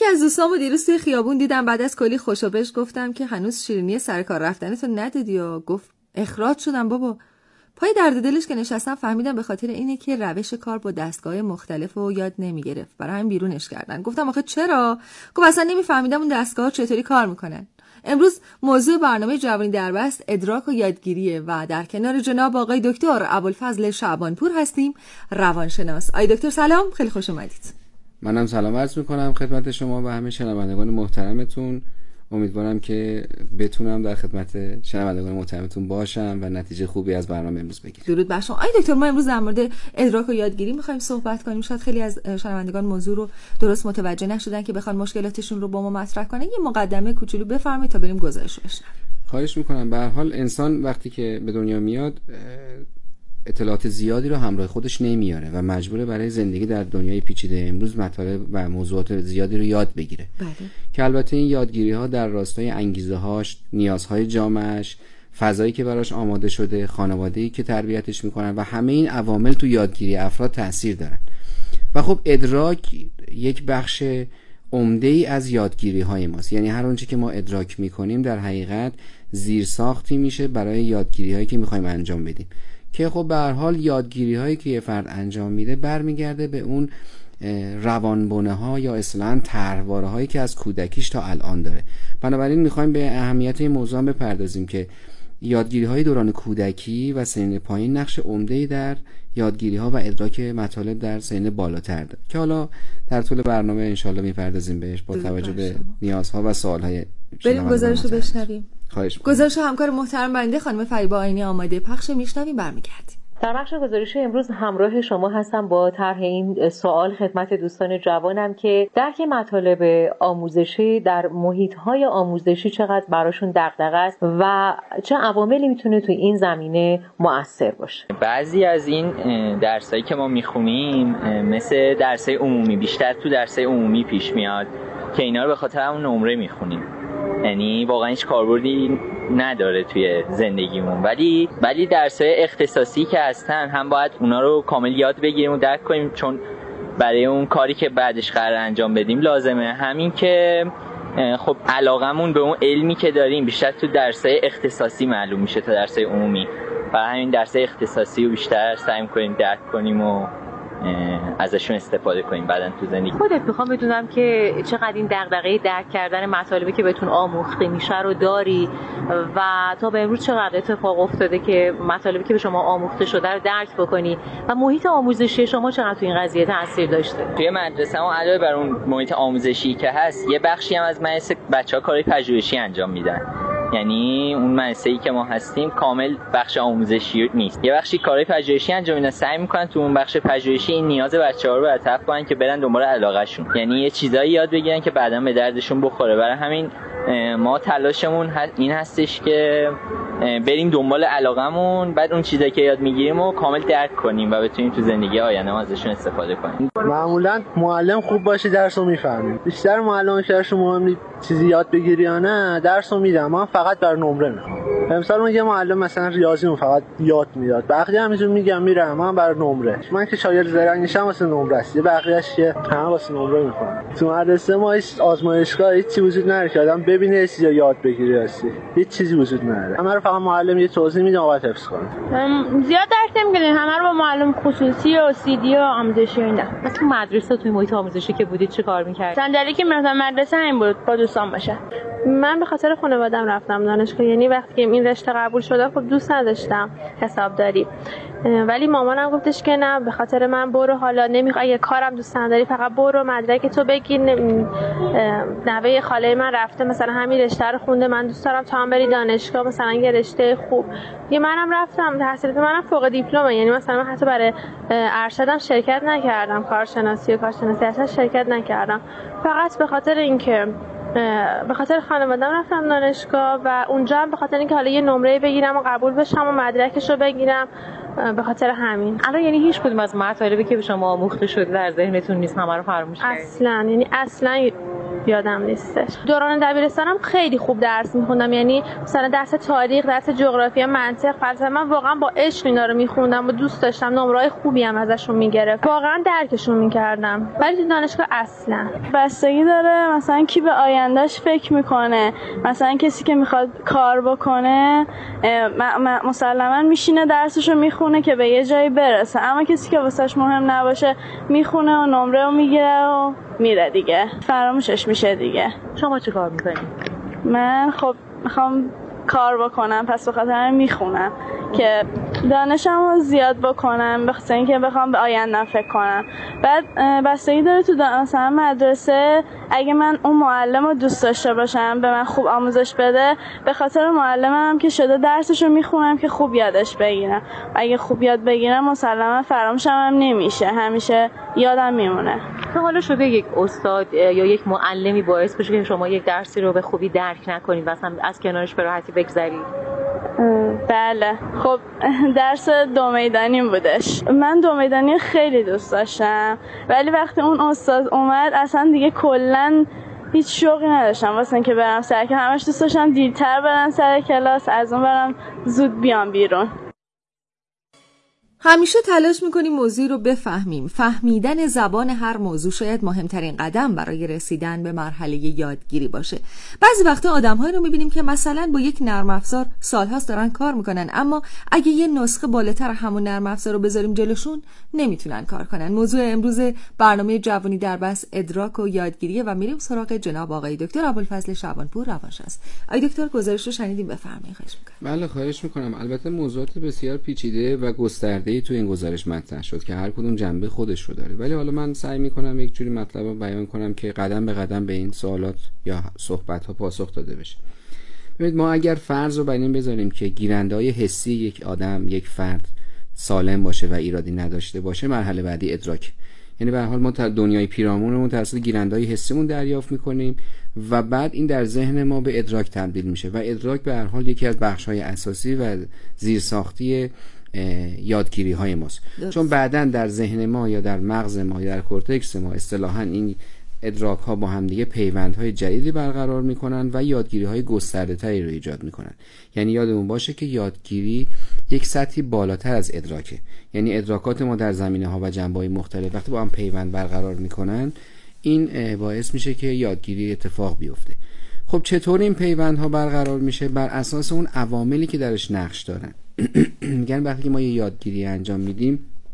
از دوستامو دیروز توی خیابون دیدم، بعد از کلی خوشو بش گفتم که هنوز شیرینی سر کار رفتنتو ندادی و گفت اخراج شدم بابا. پای درد دلش که نشستم فهمیدم به خاطر اینه که روش کار با دستگاه مختلف رو یاد نمیگرفت، برای همین بیرونش کردن. گفتم آخه چرا؟ گفت اصلا نمیفهمیدم اون دستگاه چطوری کار میکنن. امروز موضوع برنامه جوانی در بست ادراک و یادگیریه و در کنار جناب آقای دکتر ابوالفضل شعبانپور هستیم، روانشناس. آقای دکتر سلام، خیلی خوش اومدید. منم سلام عرض میکنم خدمت شما و همه شنوندگان محترمتون. امیدوارم که بتونم در خدمت شنوندگان محترمتون باشم و نتیجه خوبی از برنامه امروز بگیرم. درود بر شما. آقای دکتر، ما امروز در مورد ادراک و یادگیری می‌خوایم صحبت کنیم. شاید خیلی از شنوندگان موضوع رو درست متوجه نشدن که بخوان مشکلاتشون رو با ما مطرح کنن. یه مقدمه کوچولو بفرمایید تا بریم گزارش رو بشنویم. خواهش میکنم. به هر حال انسان وقتی که به دنیا میاد اطلاعات زیادی رو همراه خودش نمیاره و مجبوره برای زندگی در دنیای پیچیده امروز مطالب و موضوعات زیادی رو یاد بگیره. بله. که البته این یادگیری ها در راستای انگیزه هاش، نیازهای جامعهش، فضایی که براش آماده شده، خانواده‌ای که تربیتش میکنن و همه این عوامل تو یادگیری افراد تاثیر دارن. و خب ادراک یک بخش عمده‌ای از یادگیری های ماست. یعنی هر اونچه که ما ادراک میکنیم در حقیقت زیرساختی میشه برای یادگیری هایی که میخوایم انجام بدیم. که خب به هر حال یادگیری هایی که یه فرد انجام میده برمیگرده به اون روانبنه ها یا اصطلاحاً طرحواره هایی که از کودکیش تا الان داره. بنابراین میخوایم به اهمیت این موضوع بپردازیم که یادگیری های دوران کودکی و سن پایین نقش عمده‌ای در یادگیری ها و ادراک مطالب در سن بالاتر داره که حالا در طول برنامه انشالله میپردازیم بهش با توجه به نیازها و سوالهای. بریم گزارش رو بشنویم. خواهش می‌کنم. گزارش همکار محترم بنده خانم فریبا آینی آماده، پخش میشنویم برمیگردیم. در بخش گزارش امروز همراه شما هستم با طرح این سوال خدمت دوستان جوانم که درک مطالب آموزشی در محیط‌های آموزشی چقدر براشون دغدغه است و چه عواملی میتونه تو این زمینه مؤثر باشه. بعضی از این درسایی که ما میخونیم مثل درسای عمومی، بیشتر تو درسای عمومی پیش میاد که اینا رو به خاطر همون نمره میخونیم، یعنی واقعا هیچ کاربردی نداره توی زندگیمون. ولی درسای اختصاصی که هستن هم باید اونا رو کامل یاد بگیریم و درک کنیم، چون برای اون کاری که بعدش قرار انجام بدیم لازمه. همین که خب علاقمون به اون علمی که داریم بیشتر تو درسای اختصاصی معلوم میشه تا درسای عمومی، و همین درسای اختصاصی رو بیشتر سعی کنیم درک کنیم و ازشون استفاده کنیم بعدن تو زندگی. خودت میخوام بدونم که چقدر این دغدغه درک کردن مطالبی که بهتون آموخته میشه رو داری و تا به امروز چقدر اتفاق افتاده که مطالبی که به شما آموخته شده رو درک بکنی و محیط آموزشی شما چقدر تو این قضیه تاثیر داشته. توی مدرسه ما علاوه بر اون محیط آموزشی که هست، یه بخشی هم از مدرسه بچه‌ها کارهای پژوهشی انجام میدن. یعنی اون مدرسه‌ای که ما هستیم کامل بخش آموزشی نیست، یه بخشی کارهای پژوهشی انجام میدن، سعی میکنن تو اون بخش پژوهشی این نیاز بچه‌ها رو برطرف کنن که برن دنبال علاقه‌شون، یعنی یه چیزایی یاد بگیرن که بعداً به دردشون بخوره. برای همین ما تلاشمون این هستش که بریم دنبال علاقمون، بعد اون چیزایی که یاد میگیریم رو کامل درک کنیم و بتونیم تو زندگی آینده ما ازشون استفاده کنیم. معمولا معلم خوب باشه درس رو میفهمی. بیشتر معلم که درس مهم نیست چیزی یاد بگیری یا نه، درس رو میدم، من فقط بر نمره میخوام. مثلا من یه معلم مثلا ریاضیمو فقط یاد میداد، بقیه همینجور میگم میرم، من بر نمره. من که شاگرد زرنگشم واسه نمره است، بقیه‌اش که همه واسه نمره میخوام. تو مدرسه ما هیچ آزمایشگاه هیچ چیزی وجود نداره که آدم ببینه چیزی یاد بگیره، هیچ چیزی وجود نداره. همه رو فقط معلم یه توضیح میده و بعد حفظ کنه. زیاد درک نمی‌کنیم، همه رو با معلم خصوصی و سیدی و آموزشی اینا. تو مدرسه توی محیط آموزشی که بودید چه کار می‌کردید؟ صندلی که میرفتم مدرسه این بود با دوستان باشه. من به خاطر خانواده‌ام رفتم دانشگاه، یعنی وقتی که این رشته قبول شده خب دوست نداشتم حسابداری، ولی مامانم گفتش که نه به خاطر من برو، حالا نمیخوای اگه کارم دوست نداری فقط برو مدرک تو بگیر. نوه خاله من رفته مثلا همین رشته رو خونده، من دوست دارم تو هم بری دانشگاه مثلا یه رشته خوب. یه منم رفتم، تحصیلات منم فوق دیپلمه، یعنی مثلا من حتی برای ارشدم شرکت نکردم، کارشناسی اصلا شرکت نکردم، فقط به خاطر اینکه به خاطر خانواده‌ام رفتم دانشگاه و اونجا هم به خاطر اینکه حالا یه نمره بگیرم و قبول بشم و مدرکشو بگیرم، به خاطر همین. الان یعنی هیچ کدوم از مطالبی که به شما آموخته شده در ذهنتون نیست، همه رو فراموش کردید؟ اصلا، یعنی اصلا یادم نیستش. دوران دبیرستانم خیلی خوب درس میخوندم، یعنی مثلا درس تاریخ، درس جغرافیا، منطق، فلسفه من واقعا با عشق اینا رو میخوندم و دوست داشتم، نمره‌های خوبی هم ازشون میگرفت، واقعا درکشون میکردم. ولی تو دانشگاه اصلا بستگی داره مثلا کی به آیندهش فکر میکنه. مثلا کسی که میخواد کار بکنه مسلما میشینه درسشو میخونه که به یه جایی برسه، اما کسی که واسش مهم نباشه میخونه و نمره رو میگیره و میره دیگه، فراموشش میشه دیگه. شما چه کار میکنید؟ من خب میخوام کار بکنم، پس به خاطر میخونم که دانشم رو زیاد بکنم، به خاطر اینکه بخوام به آیندم فکر کنم. بعد بستگی داره تو مثلا مدرسه اگه من اون معلم رو دوست داشته باشم به من خوب آموزش بده، به خاطر معلمم که شده درسش رو میخونم که خوب یادش بگیرم. اگه خوب یاد بگیرم مسلما فراموشم هم نمیشه، همیشه یادم میمونه. تا حالا شده یک استاد یا یک معلمی باعث بشه که شما یک درسی رو به خوبی درک نکنید و اصلا از کنارش به راحتی بگذرید؟ بله، خب درس دو میدانی بودش. من دو میدانی خیلی دوست داشتم، ولی وقتی اون استاد اومد اصلا دیگه کلا هیچ شوقی نداشتم واسه اینکه برم سر کلاس. همش دوست داشتم دیرتر برم سر کلاس، از اون برم زود بیام بیرون. همیشه تلاش میکنیم موضوعی رو بفهمیم. فهمیدن زبان هر موضوع شاید مهمترین قدم برای رسیدن به مرحله یادگیری باشه. بعضی وقتا آدم‌هایی رو میبینیم که مثلا با یک نرم افزار سال‌هاست دارن کار میکنن، اما اگه یه نسخه بالاتر همون نرم افزار رو بذاریم جلوشون نمیتونن کار کنن. موضوع امروز برنامه جوانی در بحث ادراک و یادگیری و میریم سراغ جناب آقای دکتر ابوالفضل شعبانپور روانشناس. آقای دکتر گزارش رو شنیدیم، بفرمایید. خواهش می‌کنم. بله خواهش می‌کنم. البته موضوعات بسیار پیچیده و گسترده تو این گزارش مطرح شد که هر کدوم جنبه خودش رو داره، ولی حالا من سعی میکنم یک جوری مطلب رو بیان کنم که قدم به قدم به این سوالات یا صحبت ها پاسخ داده بشه. ببینید، ما اگر فرض رو بر این بذاریم که گیرنده‌های حسی یک آدم، یک فرد سالم باشه و ایرادی نداشته باشه، مرحله بعدی ادراک. یعنی به هر حال ما دنیای پیرامونمون توسط گیرنده‌های حسیمون دریافت میکنیم و بعد این در ذهن ما به ادراک تبدیل میشه و ادراک به هر حال یکی از بخش‌های اساسی و زیرساختی یادگیری های ماست. چون بعداً در ذهن ما یا در مغز ما یا در کورتکس ما اصطلاحاً این ادراک ها با هم دیگه پیوندهای جدیدی برقرار میکنن و یادگیری های گسترده تری رو ایجاد میکنن. یعنی یادمون باشه که یادگیری یک سطحی بالاتر از ادراکه. یعنی ادراکات ما در زمینه ها و جنبه های مختلف وقتی با هم پیوند برقرار میکنن، این باعث میشه که یادگیری اتفاق بیفته. خب چطور این پیوندها برقرار میشه؟ بر اساس اون عواملی که درش نقش دارن. میگن وقتی که ما یه یادگیری انجام میدیم،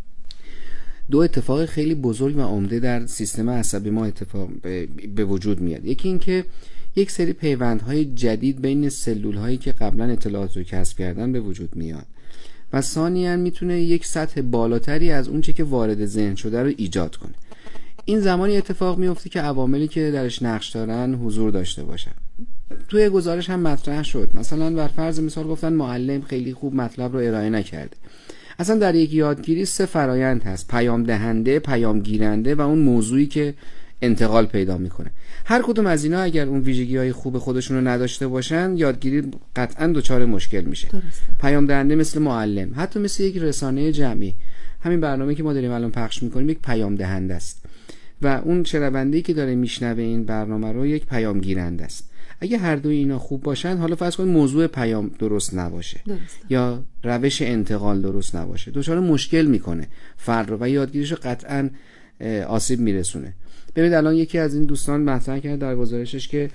دو اتفاق خیلی بزرگ و عمده در سیستم عصبی ما اتفاق به وجود میاد. یکی این که یک سری پیوندهای جدید بین سلول‌هایی که قبلا اطلاعات رو کسب کردن به وجود میاد و ثانیاً میتونه یک سطح بالاتری از اون چه که وارد ذهن شده رو ایجاد کنه. این زمانی اتفاق میفته که عواملی که درش نقش دارن حضور داشته باشن. توی گزارش هم مطرح شد، مثلا بر فرض مثال گفتن معلم خیلی خوب مطلب رو ارائه نکرده. اصلا در یک یادگیری 3 فرایند هست: پیام دهنده، پیام گیرنده و اون موضوعی که انتقال پیدا میکنه. هر کدوم از اینا اگر اون ویژگی‌های خوب خودشون رو نداشته باشن، یادگیری قطعاً دچار مشکل میشه. پیام دهنده مثل معلم، حتی مثل یک رسانه جمعی، همین برنامه که ما داریم الان پخش میکنیم یک پیام دهنده است و اون شنونده‌ای که داره میشنوه این برنامه رو یک پیام گیرنده است. اگه هر دوی اینا خوب باشن، حالا فرض کنید موضوع پیام درست نباشه یا روش انتقال درست نباشه، دچار مشکل میکنه فرد رو و یادگیریش رو قطعاً آسیب میرسونه. ببینید الان یکی از این دوستان مطرح کرد در گزارشش که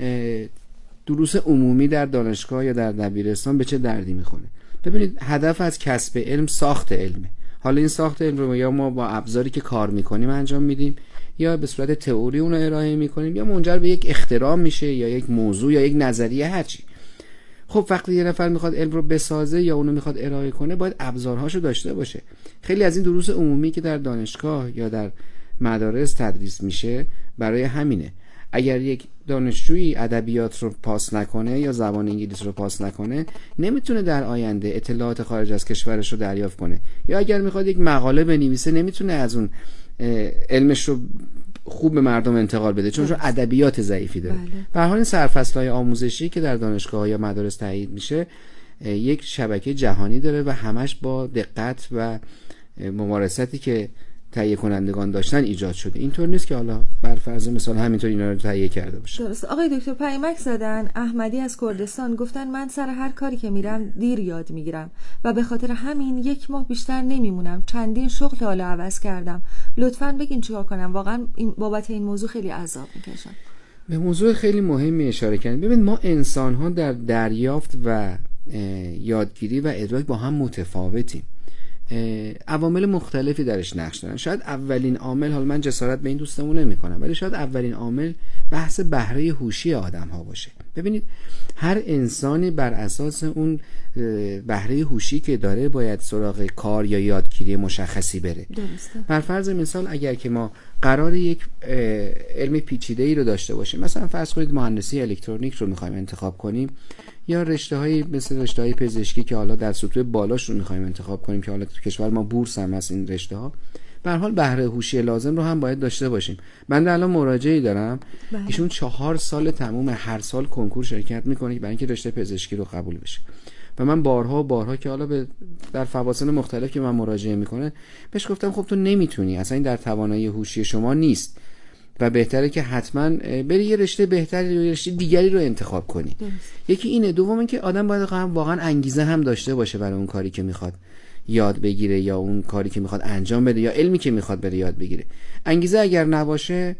دروس عمومی در دانشگاه یا در دبیرستان به چه دردی میخوره. ببینید هدف از کسب علم ساخت علمه. حالا این ساخت علم رو یا ما با ابزاری که کار میکنیم انجام میدیم یا به صورت تئوری اون رو ارائه میکنیم یا منجر به یک اختراع میشه یا یک موضوع یا یک نظریه هرچی. خب وقتی یه نفر میخواد علم رو بسازه یا اونو میخواد ارائه کنه، باید ابزارهاشو داشته باشه. خیلی از این دروس عمومی که در دانشگاه یا در مدارس تدریس میشه برای همینه. اگر یک دانشجویی ادبیات رو پاس نکنه یا زبان انگلیسی رو پاس نکنه، نمیتونه در آینده اطلاعات خارج از کشورش رو دریافت کنه. یا اگر میخواد یک مقاله بنویسه، نمیتونه از اون علمش رو خوب به مردم انتقال بده، چون ادبیات ضعیفی داره. به هر حال این سرفصل‌های آموزشی که در دانشگاه یا مدارس تایید میشه یک شبکه جهانی داره و همش با دقت و ممارستی که تهیه کنندگان داشتن ایجاد شده. اینطور نیست که حالا بر فرض مثال همینطور اینا رو تهیه کرده باشه. درست. آقای دکتر پیامک زدن احمدی از کردستان، گفتن من سر هر کاری که میرم دیر یاد میگیرم و به خاطر همین 1 ماه بیشتر نمیمونم. چندین شغل حالا عوض کردم. لطفاً بگین چیکار کنم؟ واقعا بابت این موضوع خیلی عذاب میکشم. به موضوع خیلی مهمی اشاره کردید. ببین ما انسان‌ها در دریافت و یادگیری و ادراک با هم متفاوتیم. عوامل مختلفی درش نقش دارن. شاید اولین عامل، حالا من جسارت به این دوستمون نمی‌کنم، ولی شاید اولین عامل بحث بهره هوشی آدم‌ها باشه. ببینید هر انسانی بر اساس اون بهره هوشی که داره باید سراغ کار یا یادگیری مشخصی بره. درسته. بر فرض مثال اگر که ما قرار یک علم پیچیده‌ای رو داشته باشیم، مثلا فرض کنید مهندسی الکترونیک رو می‌خوایم انتخاب کنیم، یا رشته‌های مثل رشته‌های پزشکی که حالا در سطوح بالاش رو می‌خوایم انتخاب کنیم که حالا تو کشور ما بورس هم هست این رشته‌ها، به هر حال بهره هوشی لازم رو هم باید داشته باشیم. من الان مراجعی دارم، ایشون 4 سال تموم هر سال کنکور شرکت می‌کنه برای اینکه رشته پزشکی رو قبول بشه. و من بارها که حالا در فواصل مختلف که من مراجعه میکنه بهش گفتم خب تو نمیتونی، اصلا این در توانایی هوشی شما نیست و بهتره که حتما بری یه رشته بهتری رو، یه رشته دیگری رو انتخاب کنی. یکی اینه. دوم این که آدم باید واقعا انگیزه هم داشته باشه برای اون کاری که میخواد یاد بگیره یا اون کاری که میخواد انجام بده یا علمی که میخواد بره یاد بگیره. انگیزه اگر نباشه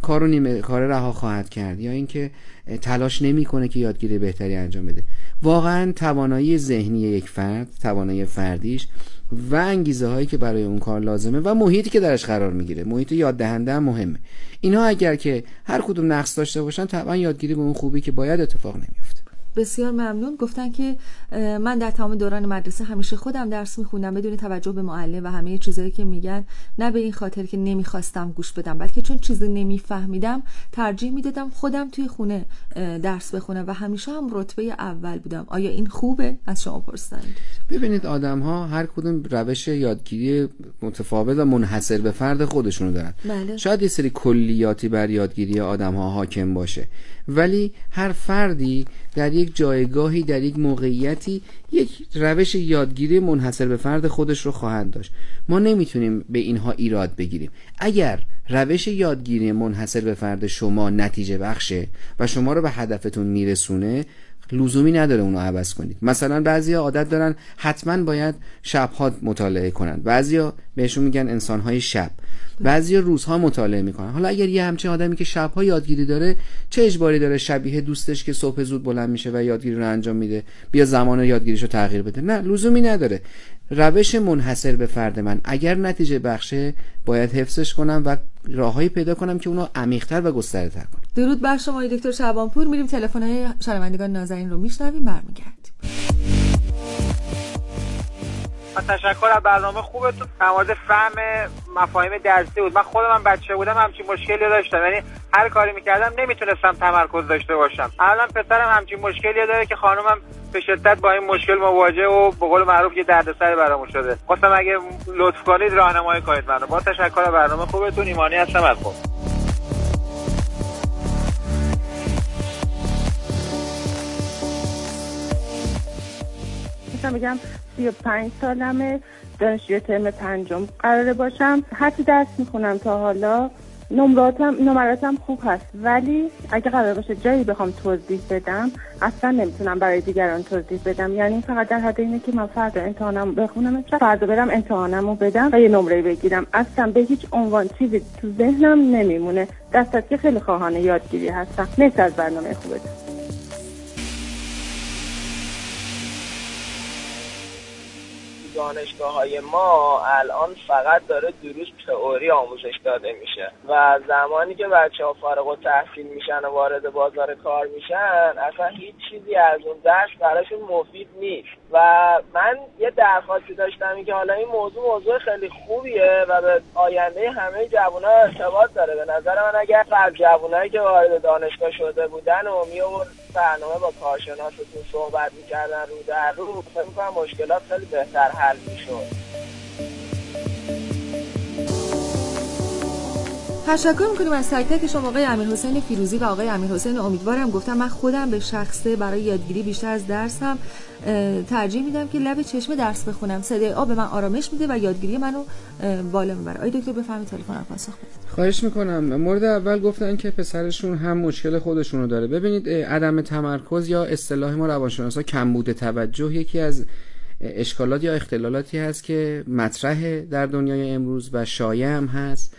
کار رها خواهد کرد یا اینکه تلاش نمیکنه که یادگیری بهتری انجام بده. واقعا توانایی ذهنی یک فرد، توانایی فردیش و انگیزه هایی که برای اون کار لازمه و محیطی که درش قرار میگیره، محیط یاد دهنده هم مهمه. اینها اگر که هر کدوم نقص داشته باشن طبعا یادگیری به اون خوبی که باید اتفاق نمیفته. بسیار ممنون. گفتن که من در تمام دوران مدرسه همیشه خودم درس میخوندم بدون توجه به معلم و همه چیزایی که میگن، نه به این خاطر که نمیخواستم گوش بدم، بلکه چون چیزی نمیفهمیدم ترجیح میدادم خودم توی خونه درس بخونم و همیشه هم رتبه اول بودم. آیا این خوبه؟ از شما پرسیدم. ببینید آدم ها هر کدوم روش یادگیری متفاوت و منحصر به فرد خودشونو دارن. بله. شاید یه سری کلیاتی بر یادگیری آدم ها حاکم باشه، ولی هر فردی در یک جایگاهی، در یک موقعیتی، یک روش یادگیری منحصر به فرد خودش رو خواهند داشت. ما نمیتونیم به اینها ایراد بگیریم. اگر روش یادگیری منحصر به فرد شما نتیجه بخشه و شما رو به هدفتون میرسونه، لزومی نداره اونو عوض کنید. مثلا بعضیا عادت دارن حتما باید شبها مطالعه کنن، بعضیا بهشون میگن انسانهای شب، بعضیا روزها مطالعه میکنن. حالا اگر یه همچین آدمی که شبها یادگیری داره، چه اجباری داره شبیه دوستش که صبح زود بلند میشه و یادگیری رو انجام میده بیا زمان یادگیریشو تغییر بده؟ نه، لزومی نداره. روش منحصر به فرد من اگر نتیجه بخشه باید حفظش کنم و راههایی پیدا کنم که اونو عمیق‌تر و گسترده‌تر کنم. درود بر شما دکتر شعبانپور. میریم تلفن‌های شنوندگان نازنین رو میشنویم، برمیگردیم. تشکر از برنامه خوبتون. در مورد فهم مفاهیم درسی بود. من خودم بچه بودم همچین مشکلی داشتم، یعنی هر کاری میکردم نمیتونستم تمرکز داشته باشم. الان پسرم همچین مشکلی داره که خانومم به شدت با این مشکل مواجه و به قول معروف یه دردسر برامون شده. خواستم اگه لطف کنید راهنمایی کنید منو. با تشکر از برنامه خوبتون. ایمانی هستم از خوب. میگم 35 سالمه، دانشجوی ترم 5 قراره باشم. هرچی درس میخونم تا حالا نمراتم خوب هست، ولی اگه قرار باشه جایی بخوام توضیح بدم اصلا نمیتونم برای دیگران توضیح بدم. یعنی فقط در حد اینه که من فردا امتحانم بخونم، فردا برم امتحانمو بدم و یه نمره بگیرم. اصلا به هیچ عنوان چیزی تو ذهنم نمیمونه. دستت که خیلی خواهان یادگیری هستم. مرسی از برنامه خوبتون. دانشگاه‌های ما الان فقط داره دروس تئوری آموزش داده میشه و زمانی که بچه‌ها فارغ التحصیل میشن و وارد بازار کار میشن اصلا هیچ چیزی از اون درس براشون مفید نیست. و من یه درخواستی داشتم این که حالا این موضوع خیلی خوبیه و به آینده همه جوان‌ها ارتباط داره. به نظر من اگر فرد جوانایی که وارد دانشگاه شده بودن و میآورد برنامه با کارشناستون صحبت می‌کردن رو در رو، فکر می‌کنم مشکلات خیلی بهتر حل می‌شد. تشکر میکنیم از تک تک شما آقای امیرحسین فیروزی و آقای امیرحسین امیدوارم. گفتم من خودم به شخصه برای یادگیری بیشتر از درسم ترجیح میدم که لب چشم درس بخونم. صدای آب به من آرامش میده و یادگیری منو بالا میبره. آقای دکتر بفرمایید تلفن پاسخ بدید. خواهش میکنم. مورد اول گفتن که پسرشون هم مشکل خودشونو داره. ببینید عدم تمرکز یا اصطلاح ما روانشناسا کمبود توجه یکی از اشکالات یا اختلالاتی هست که مطرح در دنیای امروز و شایع هم هست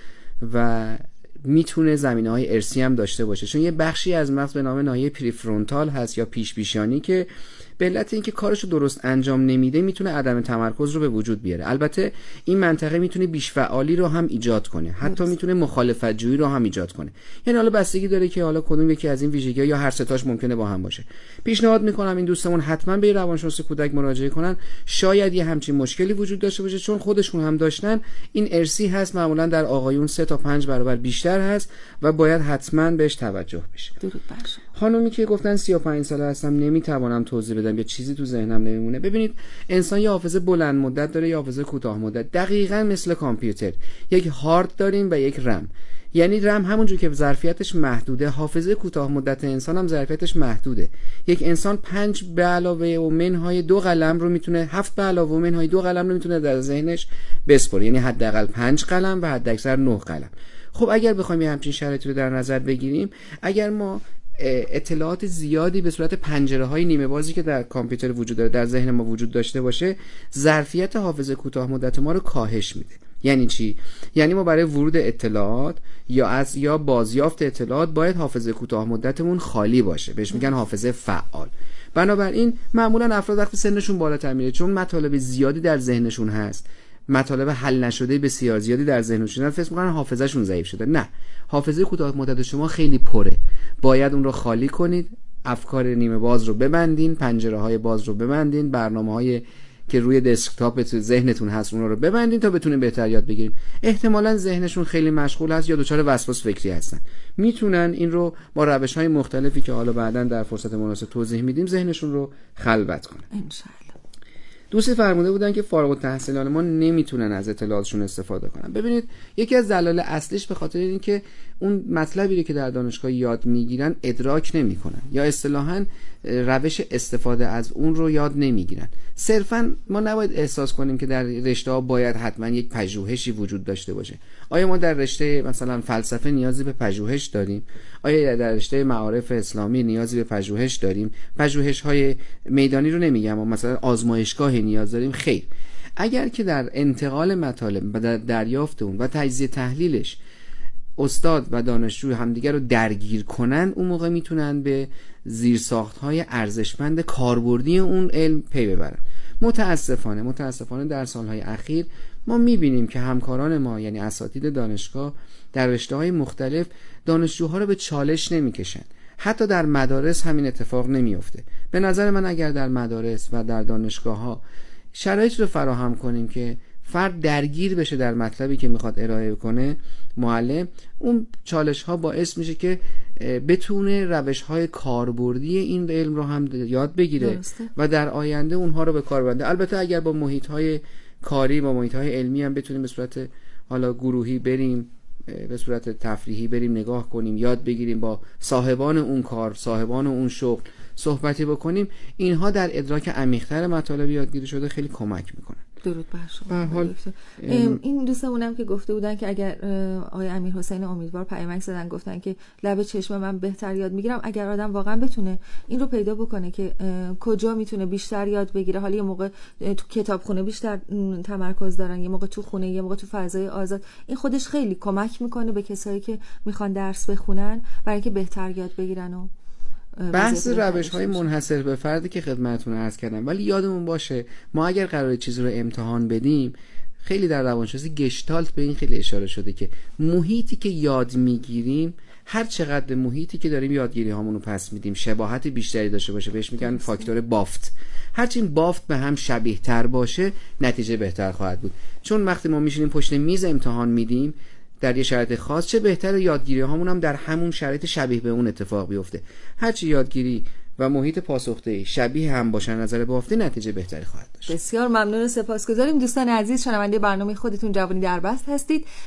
و میتونه زمینه‌های ارثی هم داشته باشه، چون یه بخشی از مغز به نام ناحیه پریفرونتال هست یا پیش پیشانی که به علت اینکه کارشو درست انجام نمیده میتونه عدم تمرکز رو به وجود بیاره. البته این منطقه میتونه بیش فعالی رو هم ایجاد کنه، حتی میتونه مخالفت جویی رو هم ایجاد کنه. یعنی حالا بستگی داره که حالا کدوم یکی از این ویژگی‌ها یا هر سه تاش ممکنه با هم باشه. پیشنهاد میکنم این دوستمون حتما به روانشناس کودک مراجعه کنن. شاید یه همچین مشکلی وجود داشته باشه، چون خودشون هم داشتن. این ارثی هست، معمولا در آقایون 3 تا 5 برابر بیشتر هست و باید حتما بهش توجه بشه. درود بر شما. خانومی که گفتن 35 ساله هستم نمیتوانم توضیح بدم یا چیزی تو ذهنم نمیمونه. ببینید انسان یه حافظه بلند مدت داره، یه حافظه کوتاه مدت، دقیقاً مثل کامپیوتر. یک هارد داریم و یک رم. یعنی رم همونجور که ظرفیتش محدوده، حافظه کوتاه مدت انسان هم ظرفیتش محدوده. یک انسان 5 به علاوه و منهای 2 قلم رو میتونه 7 به علاوه و منهای 2 قلم رو میتونه در ذهنش بسپره، یعنی حداقل 5 قلم و حداکثر 9 قلم. خب اگر بخوایم یه همچین شرایطی رو در نظر بگیریم، اگر ما اطلاعات زیادی به صورت پنجره‌های نیمه بازی که در کامپیوتر وجود داره در ذهن ما وجود داشته باشه، ظرفیت حافظه کوتاه مدت ما رو کاهش میده. یعنی چی؟ یعنی ما برای ورود اطلاعات یا بازیافت اطلاعات باید حافظه کوتاه مدتمون خالی باشه، بهش میگن حافظه فعال. بنابراین معمولا افراد وقتی سنشون بالاتر میره، چون مطالب زیادی در ذهنشون هست، مطالب حل نشده بسیار زیادی در ذهنشون هست، فکر می‌کنن حافظه‌شون ضعیف شده. نه، حافظه کوتاه مدت شما خیلی پره. باید اون رو خالی کنید، افکار نیمه باز رو ببندین، پنجره‌های باز رو ببندین، برنامه‌های که روی دسکتاپ ذهنتون هست اون رو ببندین تا بتونین بهتر یاد بگیرین. احتمالاً ذهنشون خیلی مشغول هست یا دچار وسواس فکری هستن. میتونن این رو با روش‌های مختلفی که حالا بعداً در فرصت مناسب توضیح میدیم ذهنشون رو خلوت کنن. انشالله. دوستی فرموده بودن که فارغ التحصیلان ما نمیتونن از اطلاعاتشون استفاده کنن. ببینید یکی از دلایل اصلیش به خاطر این که اون مطلبی که در دانشگاه یاد میگیرن ادراک نمیکنن یا اصطلاحاً روش استفاده از اون رو یاد نمیگیرن. صرفاً ما نباید احساس کنیم که در رشته‌ها باید حتما یک پژوهشی وجود داشته باشه. آیا ما در رشته مثلا فلسفه نیازی به پژوهش داریم؟ آیا در رشته معارف اسلامی نیازی به پژوهش داریم؟ پژوهش‌های میدانی رو نمیگم، اما مثلا آزمایشگاه نیاز داریم؟ خیر. اگر که در انتقال مطالب و در دریافت اون و تجزیه تحلیلش استاد و دانشجو همدیگر رو درگیر کنن، اون موقع میتونن به زیرساخت‌های ارزشمند کاربردی اون علم پی ببرن. متاسفانه در سالهای اخیر ما میبینیم که همکاران ما یعنی اساتید دانشگاه در رشته‌های مختلف دانشجوها رو به چالش نمیکشن. حتی در مدارس همین اتفاق نمیفته. به نظر من اگر در مدارس و در دانشگاه‌ها شرایط رو فراهم کنیم که فرد درگیر بشه در مطلبی که میخواد ارائه کنه معلم، اون چالش ها باعث میشه که بتونه روش های کاربردی این علم رو هم یاد بگیره و در آینده اونها رو به کار ببره. البته اگر با محیط های کاری با محیط های علمی هم بتونیم به صورت حالا گروهی بریم، به صورت تفریحی بریم نگاه کنیم، یاد بگیریم، با صاحبان اون کار، صاحبان اون شغل صحبتی بکنیم، اینها در ادراک عمیق‌تر مطالب یادگیری شده خیلی کمک میکنن. درود بر شما. این دوستمونم که گفته بودن که اگر آقای امیرحسین امیدوار پیامک زدن گفتن که لب چشم من بهتر یاد میگیرم، اگر آدم واقعا بتونه این رو پیدا بکنه که کجا میتونه بیشتر یاد بگیره، حالا یه موقع تو کتابخونه بیشتر تمرکز دارن، یه موقع تو خونه، یه موقع تو فضای آزاد، این خودش خیلی کمک میکنه به کسایی که میخوان درس بخونن برای اینکه بهتر یاد بگیرن. و بحث روش‌های منحصر به فردی که خدمتتون عرض کردم، ولی یادمون باشه ما اگر قراره چیزی رو امتحان بدیم، خیلی در روانشناسی گشتالت به این خیلی اشاره شده که محیطی که یاد میگیریم، هر چقدر به محیطی که داریم یادگیری هامون رو پس میدیم شباهت بیشتری داشته باشه، بهش میگن فاکتور بافت. هرچی این بافت به هم شبیه تر باشه نتیجه بهتر خواهد بود. چون وقتی ما میشینیم پشت میز امتحان میدیم در یه شرایط خاص، چه بهتر یادگیری هامون هم در همون شرایط شبیه به اون اتفاق بیفته. هرچی یادگیری و محیط پاسخدهی شبیه هم باشن نظر بافتی، نتیجه بهتری خواهد داشت. بسیار ممنون و سپاسگزاریم دوستان عزیز. شنونده برنامه خودتون جوانی در بست هستید.